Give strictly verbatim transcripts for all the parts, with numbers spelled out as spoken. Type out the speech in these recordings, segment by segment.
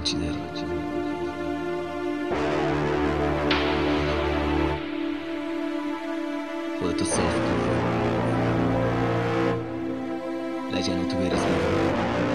چی داری؟ خودتو صاف کن، لجناتو بریز بیرون.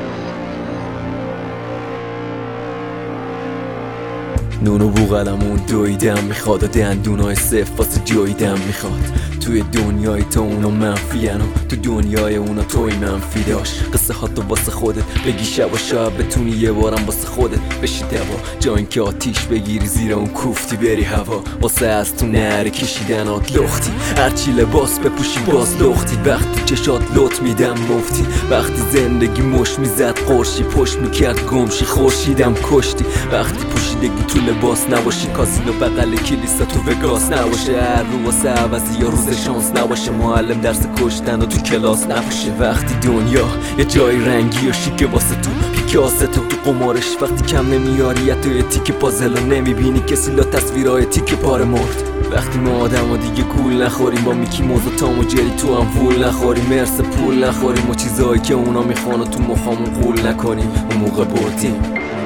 نونو بوغلمون دویدم میخواد و دندونای صف واسه جاییدم میخواد. توی دنیای تو اونا منفی‌ان و تو دنیای اونا توی منفی داشت. قصه ها تو واسه خودت بگی شب و شب بتونی یه بارم واسه خودت بشی دوا. جا این که آتیش بگیری زیر اون کوفتی بری هوا. واسه از تو نهر کشیدنات لختی، هرچی لباس بپوشی باز لختی. وقتی چشات لط میدم مفتی، وقتی زندگی مش میزد قرشی پشت میکرد گمشی خورشیدم کشتی. وقتی پوشیدگی تو لباس نباشی، کازینو بغل کلیسا تو وگاس نباشه، هر رو واسه عوضی یا روز شانس نباشه، معلم درس کشتن و تو کلاس نباشه. وقتی دنیا یه جای رنگی و شیکه واسه تو پیکاسه تو تو قمارش، وقتی کم نمیاری تو یه تیک پازل و نمیبینی کسی لا تصویرهای تیک پاره مرد. وقتی ما آدم ها دیگه گول نخوریم، با میکی موز و تام و جری تو هم فول نخوریم، مرس پول نخوریم و چیزایی که اونا میخوان و تو مخامون قول نکنیم، اون موقع بردیم.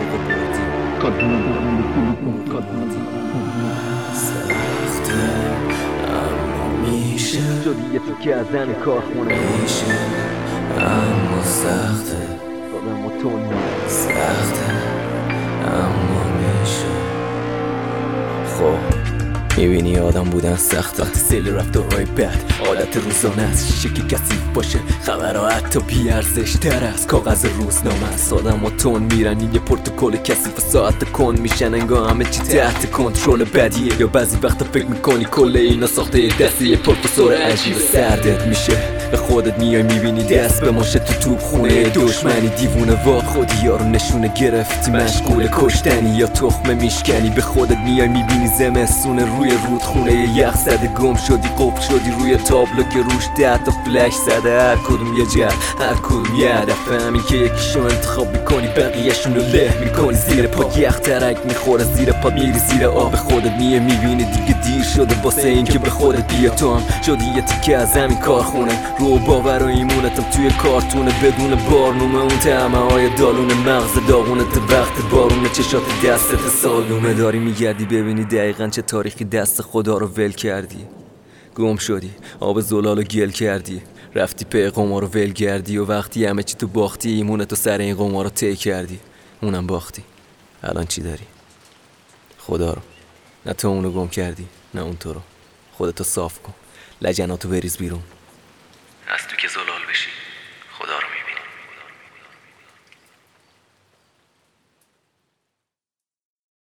سخته اما میشه، شدی یه تیکه از زن کارخونه میشه اما سخته، آدم و تو سخته اما میشه. خب میبینی آدم بودن سخته، وقتی سیل رفتارهای بد عادت روزانه است. شیشه که کثیف باشه خبرها حتی بیارزش تر از کاغذ روزنامه است. آدم و تون میرن این یه پروتکل کثیف ساعت کن میشن، انگار همه چی تحت کنترل بدیه. یا بعضی وقتا فکر میکنی کل اینا ساخته یه دستی یه پروفسور عجیب. سردت میشه به خودت میای میبینی دست به ماشه تو توپ خونه دشمنی. دیوونه وا خودی یارو نشونه گرفتی مشغول کشتنی یا تخمه میشکنی. به خودت میای میبینی زمستونه روی رودخونه یخ زده، گم شدی قفل شدی روی تابلو که روش ده تا فلش زده. هر کدوم یه جهت هر کدوم یه هدف، همین که یکیشو انتخاب میکنی بقیه‌شونو له میکنی. زیر پا یخ ترک میخوره زیر پا میری زیر آب خودت میای میبینی دیگه دیر شده واسه این که به خودت بیا. تو هم شدی یه تیکه از همین کارخونه، رو باور و ایمونتم توی کارتونه بدون بارنومه. اون طعمه های دالون مغز داغونت وقت بارونه، چشات دستت سالومه. داری میگردی ببینی دقیقاً چه تاریخی دست خدا رو ول کردی. گم شدی آب زلالو گل کردی، رفتی پی قمار رو ول کردی و وقتی همه چی تو باختی ایمونتو سر این قمار رو طی کردی، اونم باختی. الان چی داری؟ خدا رو. نه تو اونو گم کردی نه اون تو رو. خودتو صاف کن، لجناتو بریز بیرون، از تو که زلال بشی.